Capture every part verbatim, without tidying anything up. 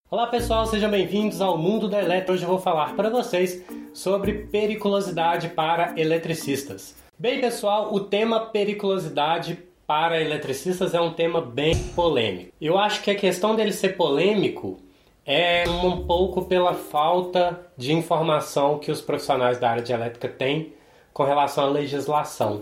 Olá pessoal, sejam bem-vindos ao Mundo da Eletro. Hoje eu vou falar para vocês sobre periculosidade para eletricistas. Bem pessoal, o tema periculosidade para eletricistas é um tema bem polêmico. Eu acho que a questão dele ser polêmico é um pouco pela falta de informação que os profissionais da área de elétrica têm com relação à legislação.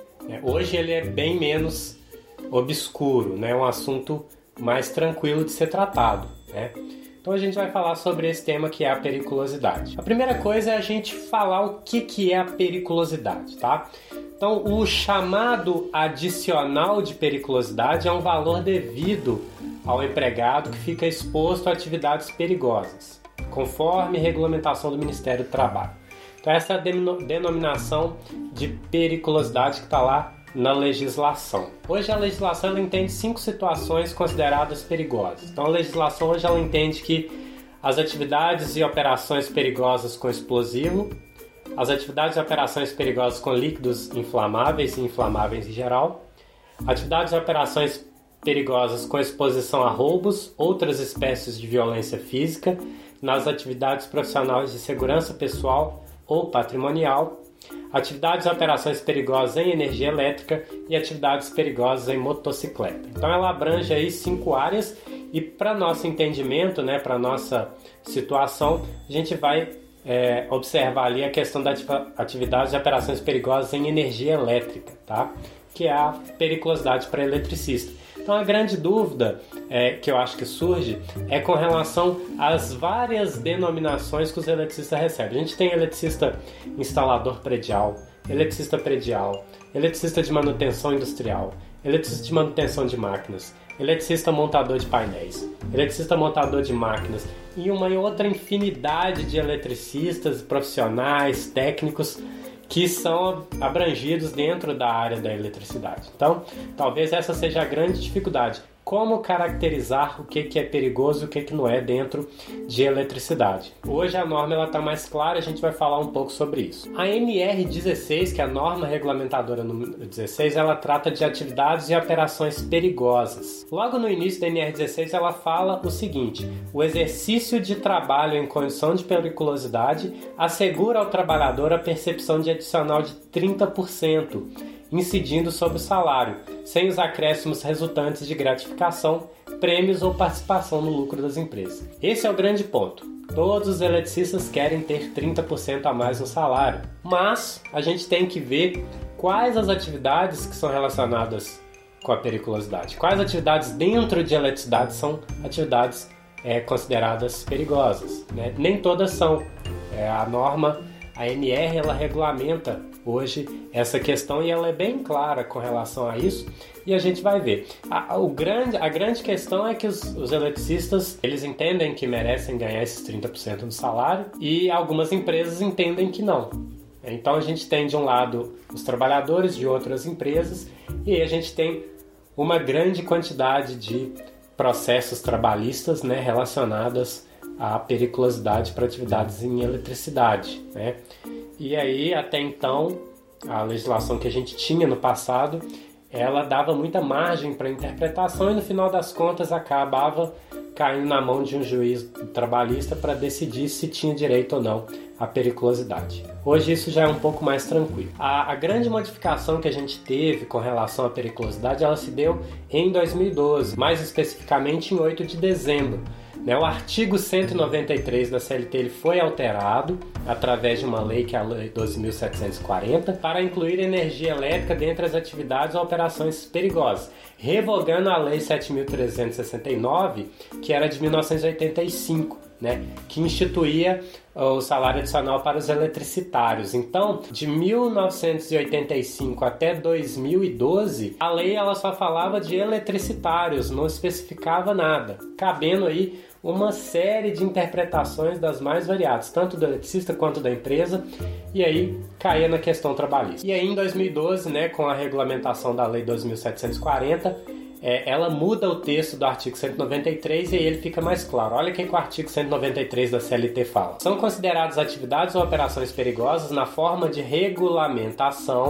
Hoje ele é bem menos obscuro, né? É um assunto mais tranquilo de ser tratado, né? Então a gente vai falar sobre esse tema que é a periculosidade. A primeira coisa é a gente falar o que, que é a periculosidade, tá? Então o chamado adicional de periculosidade é um valor devido ao empregado que fica exposto a atividades perigosas, conforme regulamentação do Ministério do Trabalho. Então essa é a denominação de periculosidade que está lá na legislação. Hoje a legislação ela entende cinco situações consideradas perigosas. Então a legislação hoje ela entende que as atividades e operações perigosas com explosivo, as atividades e operações perigosas com líquidos inflamáveis e inflamáveis em geral, atividades e operações perigosas com exposição a roubos, outras espécies de violência física, nas atividades profissionais de segurança pessoal ou patrimonial, atividades e operações perigosas em energia elétrica e atividades perigosas em motocicleta. Então ela abrange aí cinco áreas e para nosso entendimento, né, para nossa situação, a gente vai é, observar ali a questão das atividades e operações perigosas em energia elétrica, tá? Que é a periculosidade para eletricista. Então a grande dúvida é, que eu acho que surge é com relação às várias denominações que os eletricistas recebem. A gente tem eletricista instalador predial, eletricista predial, eletricista de manutenção industrial, eletricista de manutenção de máquinas, eletricista montador de painéis, eletricista montador de máquinas e uma outra infinidade de eletricistas profissionais, técnicos que são abrangidos dentro da área da eletricidade. Então, talvez essa seja a grande dificuldade. Como caracterizar o que é perigoso e o que não é dentro de eletricidade. Hoje a norma está mais clara, a gente vai falar um pouco sobre isso. A N R dezesseis, que é a norma regulamentadora número dezesseis, ela trata de atividades e operações perigosas. Logo no início da N R dezesseis ela fala o seguinte: o exercício de trabalho em condição de periculosidade assegura ao trabalhador a percepção de adicional de trinta por cento, incidindo sobre o salário, sem os acréscimos resultantes de gratificação, prêmios ou participação no lucro das empresas. Esse é o grande ponto. Todos os eletricistas querem ter trinta por cento a mais no salário, mas a gente tem que ver quais as atividades que são relacionadas com a periculosidade. Quais atividades dentro de eletricidade são atividades é, consideradas perigosas, né? Nem todas são. É, a norma, a N R, ela regulamenta hoje essa questão e ela é bem clara com relação a isso e a gente vai ver. A, o grande, a grande questão é que os, os eletricistas, eles entendem que merecem ganhar esses trinta por cento do salário e algumas empresas entendem que não. Então a gente tem de um lado os trabalhadores de outras empresas e aí a gente tem uma grande quantidade de processos trabalhistas, né, relacionadas à periculosidade para atividades em eletricidade, né? E aí, até então, a legislação que a gente tinha no passado, ela dava muita margem para interpretação e no final das contas acabava caindo na mão de um juiz trabalhista para decidir se tinha direito ou não à periculosidade. Hoje isso já é um pouco mais tranquilo. A, a grande modificação que a gente teve com relação à periculosidade, ela se deu em dois mil e doze, mais especificamente em oito de dezembro. O artigo cento e noventa e três da C L T ele foi alterado através de uma lei, que é a Lei doze mil setecentos e quarenta, para incluir energia elétrica dentre as atividades ou operações perigosas, revogando a Lei sete mil trezentos e sessenta e nove, que era de mil novecentos e oitenta e cinco, né, que instituía o salário adicional para os eletricitários. Então, de mil novecentos e oitenta e cinco até dois mil e doze, a lei ela só falava de eletricitários, não especificava nada, cabendo aí uma série de interpretações das mais variadas, tanto do eletricista quanto da empresa, e aí caía na questão trabalhista. E aí em dois mil e doze, né, com a regulamentação da Lei doze mil setecentos e quarenta, é, ela muda o texto do artigo cento e noventa e três e aí ele fica mais claro. Olha o que, que o artigo cento e noventa e três da C L T fala. São consideradas atividades ou operações perigosas na forma de regulamentação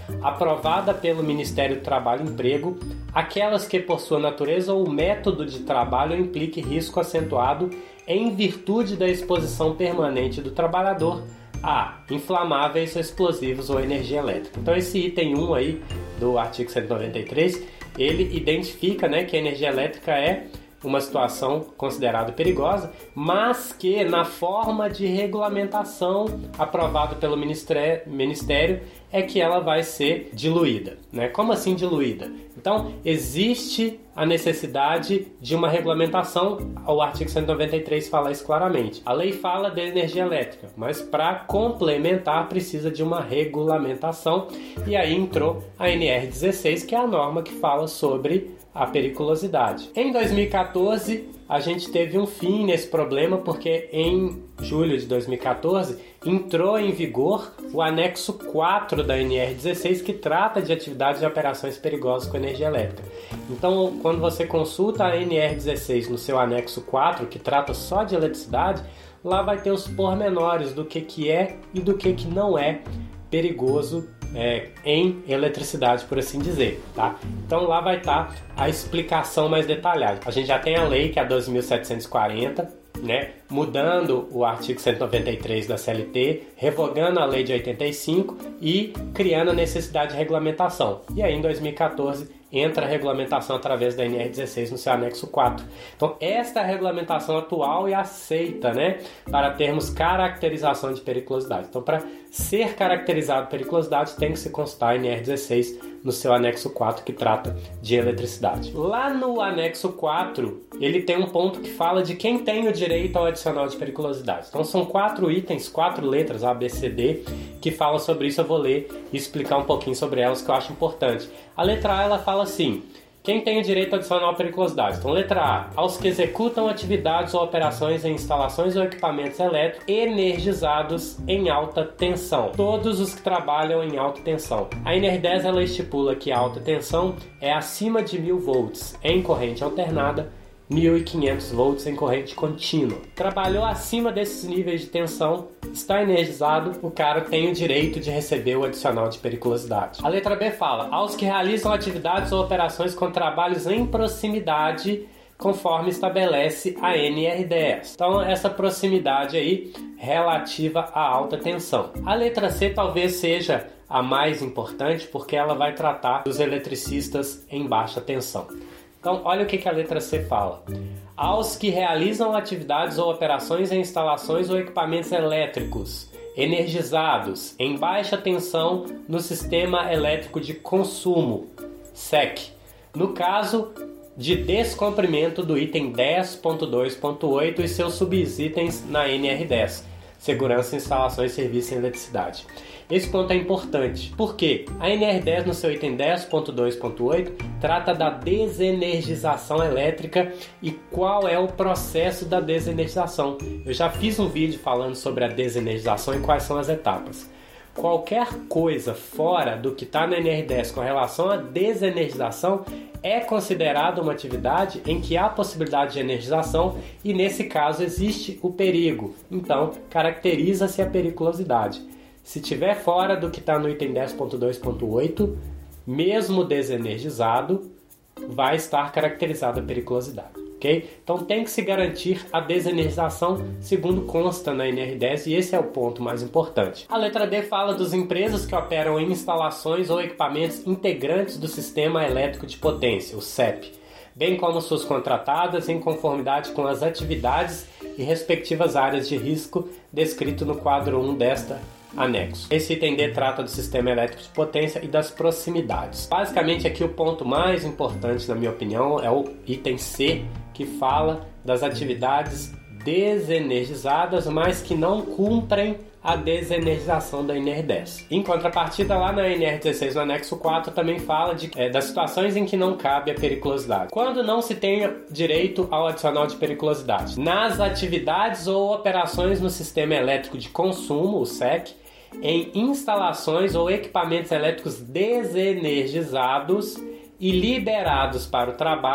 aprovada pelo Ministério do Trabalho e Emprego, aquelas que por sua natureza ou método de trabalho implique risco acentuado em virtude da exposição permanente do trabalhador a inflamáveis, explosivos ou energia elétrica. Então esse item um aí do artigo cento e noventa e três, ele identifica, né, que a energia elétrica é uma situação considerada perigosa, mas que na forma de regulamentação aprovada pelo Ministério é que ela vai ser diluída, né? Como assim diluída? Então, existe a necessidade de uma regulamentação, o artigo cento e noventa e três fala isso claramente. A lei fala de energia elétrica, mas para complementar precisa de uma regulamentação, e aí entrou a N R dezesseis, que é a norma que fala sobre a periculosidade. Em dois mil e quatorze, a gente teve um fim nesse problema, porque em julho de dois mil e quatorze entrou em vigor o anexo quatro da N R dezesseis, que trata de atividades e operações perigosas com energia elétrica. Então, quando você consulta a N R dezesseis no seu anexo quatro, que trata só de eletricidade, lá vai ter os pormenores do que, que é e do que, que não é perigoso É, em eletricidade, por assim dizer, tá? Então lá vai estar a explicação mais detalhada. A gente já tem a lei, que é a doze mil setecentos e quarenta, né? Mudando o artigo cento e noventa e três da C L T, revogando a lei de oitenta e cinco e criando a necessidade de regulamentação. E aí em dois mil e quatorze entra a regulamentação através da N R dezesseis no seu anexo quatro. Então esta é a regulamentação atual e aceita, né, para termos caracterização de periculosidade. Então, para ser caracterizado periculosidade, tem que se constar a N R dezesseis no seu anexo quatro, que trata de eletricidade. Lá no anexo quatro, ele tem um ponto que fala de quem tem o direito ao adicional de periculosidade. Então são quatro itens, quatro letras, A, B, C, D, que falam sobre isso. Eu vou ler e explicar um pouquinho sobre elas, que eu acho importante. A letra A, ela fala assim: quem tem o direito adicional à periculosidade? Então, letra A, aos que executam atividades ou operações em instalações ou equipamentos elétricos energizados em alta tensão. Todos os que trabalham em alta tensão. A N R dez, ela estipula que a alta tensão é acima de mil volts em corrente alternada, mil e quinhentos volts em corrente contínua. Trabalhou acima desses níveis de tensão, está energizado, o cara tem o direito de receber o adicional de periculosidade. A letra B fala: aos que realizam atividades ou operações com trabalhos em proximidade, conforme estabelece a N R dez. Então, essa proximidade aí relativa à alta tensão. A letra C talvez seja a mais importante, porque ela vai tratar dos eletricistas em baixa tensão. Então, olha o que a letra C fala: aos que realizam atividades ou operações em instalações ou equipamentos elétricos energizados em baixa tensão no sistema elétrico de consumo, S E C, no caso de descumprimento do item dez ponto dois ponto oito e seus subitens na N R dez, segurança, instalações e serviços em eletricidade. Esse ponto é importante, porque a N R dez, no seu item dez ponto dois ponto oito, trata da desenergização elétrica e qual é o processo da desenergização. Eu já fiz um vídeo falando sobre a desenergização e quais são as etapas. Qualquer coisa fora do que está na N R dez com relação à desenergização é considerada uma atividade em que há possibilidade de energização e, nesse caso, existe o perigo. Então, caracteriza-se a periculosidade. Se estiver fora do que está no item dez ponto dois ponto oito, mesmo desenergizado, vai estar caracterizada a periculosidade. Okay? Então tem que se garantir a desenergização segundo consta na N R dez, e esse é o ponto mais importante. A letra D fala das empresas que operam em instalações ou equipamentos integrantes do sistema elétrico de potência, o S E P, bem como suas contratadas em conformidade com as atividades e respectivas áreas de risco descrito no quadro um desta anexo. Esse item D trata do sistema elétrico de potência e das proximidades. Basicamente aqui o ponto mais importante, na minha opinião, é o item C, que fala das atividades desenergizadas, mas que não cumprem a desenergização da N R dez. Em contrapartida, lá na N R dezesseis, no anexo quatro, também fala de, é, das situações em que não cabe a periculosidade. Quando não se tem direito ao adicional de periculosidade? Nas atividades ou operações no sistema elétrico de consumo, o S E C, em instalações ou equipamentos elétricos desenergizados e liberados para o trabalho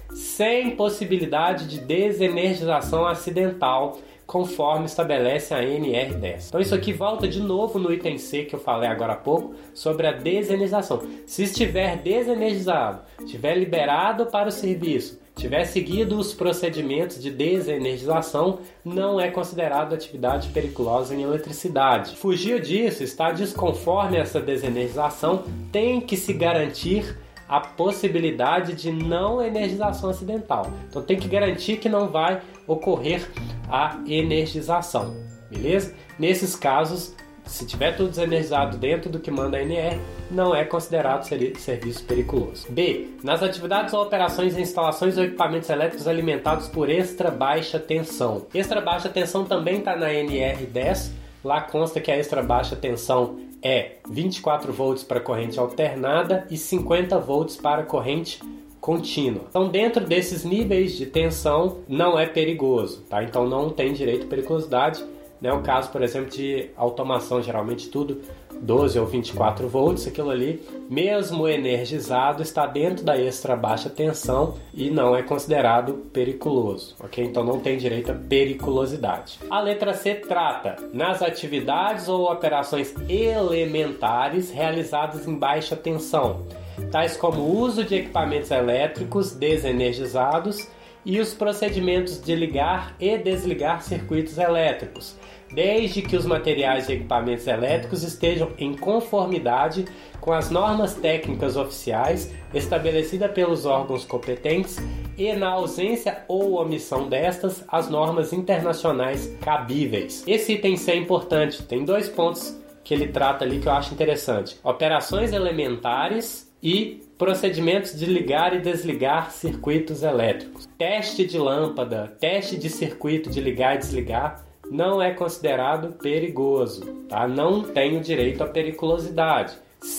sem possibilidade de desenergização acidental, conforme estabelece a N R dez. Então isso aqui volta de novo no item C que eu falei agora há pouco, sobre a desenergização. Se estiver desenergizado, estiver liberado para o serviço, tiver seguido os procedimentos de desenergização, não é considerado atividade periculosa em eletricidade. Fugir disso, está desconforme essa desenergização, tem que se garantir a possibilidade de não energização acidental. Então tem que garantir que não vai ocorrer a energização, beleza? Nesses casos, se tiver tudo desenergizado dentro do que manda a N R, não é considerado serviço periculoso. B. Nas atividades ou operações em instalações ou equipamentos elétricos alimentados por extra baixa tensão. Extra baixa tensão também está na N R dez. Lá consta que a extra baixa tensão é vinte e quatro volts para corrente alternada e cinquenta volts para corrente contínua. Então, dentro desses níveis de tensão, não é perigoso, tá? Então, não tem direito à periculosidade. Não é o caso, por exemplo, de automação, geralmente tudo doze ou vinte e quatro volts, aquilo ali, mesmo energizado, está dentro da extra baixa tensão e não é considerado periculoso, ok? Então não tem direito à periculosidade. A letra C trata nas atividades ou operações elementares realizadas em baixa tensão, tais como o uso de equipamentos elétricos desenergizados e os procedimentos de ligar e desligar circuitos elétricos, desde que os materiais e equipamentos elétricos estejam em conformidade com as normas técnicas oficiais estabelecidas pelos órgãos competentes e, na ausência ou omissão destas, as normas internacionais cabíveis. Esse item C é importante, tem dois pontos que ele trata ali que eu acho interessante: operações elementares e procedimentos de ligar e desligar circuitos elétricos. Teste de lâmpada, teste de circuito de ligar e desligar não é considerado perigoso, tá? Não tem o direito à periculosidade.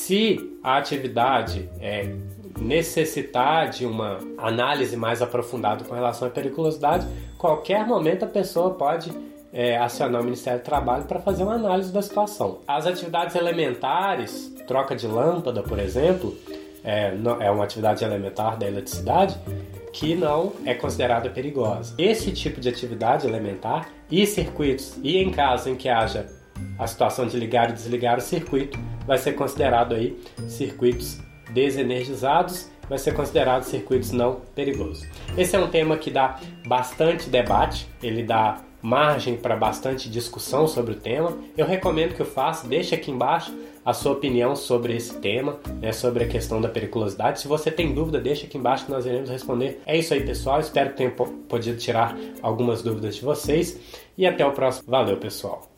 Se a atividade é, necessitar de uma análise mais aprofundada com relação à periculosidade, qualquer momento a pessoa pode é, acionar o Ministério do Trabalho para fazer uma análise da situação. As atividades elementares, troca de lâmpada, por exemplo, é, é uma atividade elementar da eletricidade, que não é considerada perigosa. Esse tipo de atividade elementar e circuitos, e em caso em que haja a situação de ligar e desligar o circuito, vai ser considerado aí circuitos desenergizados, vai ser considerado circuitos não perigosos. Esse é um tema que dá bastante debate, ele dá margem para bastante discussão sobre o tema. Eu recomendo que o faça, deixe aqui embaixo a sua opinião sobre esse tema, né, sobre a questão da periculosidade. Se você tem dúvida, deixa aqui embaixo que nós iremos responder. É isso aí, pessoal. Espero que tenha podido tirar algumas dúvidas de vocês e até o próximo. Valeu, pessoal!